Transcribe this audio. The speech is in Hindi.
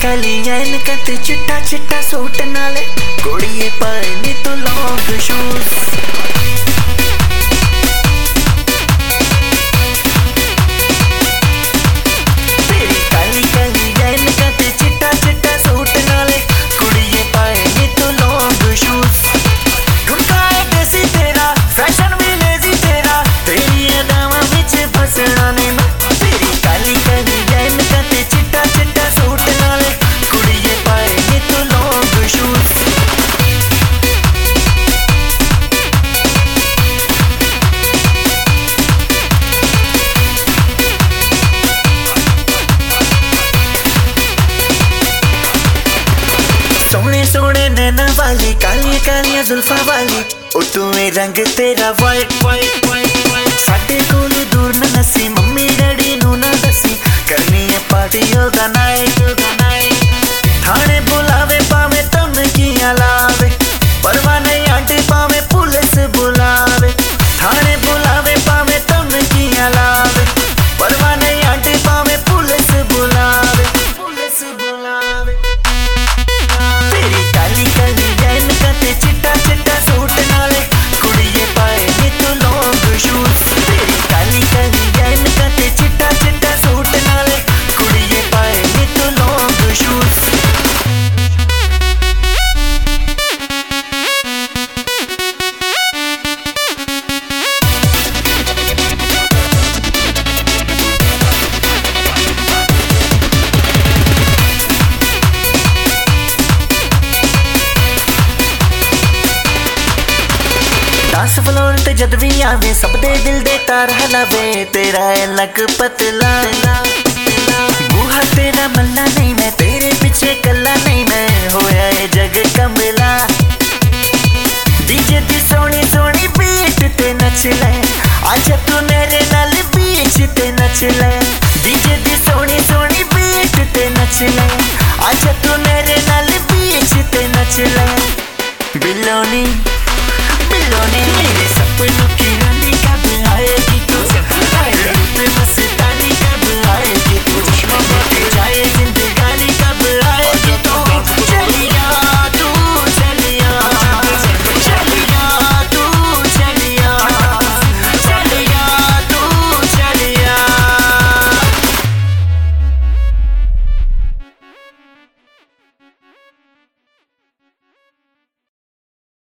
काली ऐनकां ते चिट्टा चिट्टा सूट नाले कुड़िए पाए नी तू लॉन्ग शूज। सोने सोने नैना वाली कालियां कालियां जुल्फा वाली ओ तू रंग तेरा वाइट वाइट वाइट वाइट। साडे कोल दूर न नसी मम्मी डैडी नू ना दसी करनी है पार्टी योगा नाइट थाने बुलावे पावे धमकियां लावे परवाह नहीं आंटी पावे पुलिस बुलावे थाने बुलावे पावे धमकियां लावे परवाह नहीं आंटी पावे पुलिस बुलावे चिट्टा चिट्टा सूट नाले कुड़िए पाए नी तू लॉन्ग शूज। तेरी काली काली ऐनकां ते चिट्टा चिट्टा सूट नाले कुड़िए पाए नी तू लॉन्ग शूज। डांस फ्लोर ते जद भी आवे सब दे दिल दे तार हलावे तेरा है लक पतला बूहा तेरा मल्ला नहीं मैं तेरे पीछे कल्ला नहीं मैं होया है जग कमला। डीजे दी सोनी सोनी बीट ते नच ले आज तू मेरे नाल बीच ते नच ले।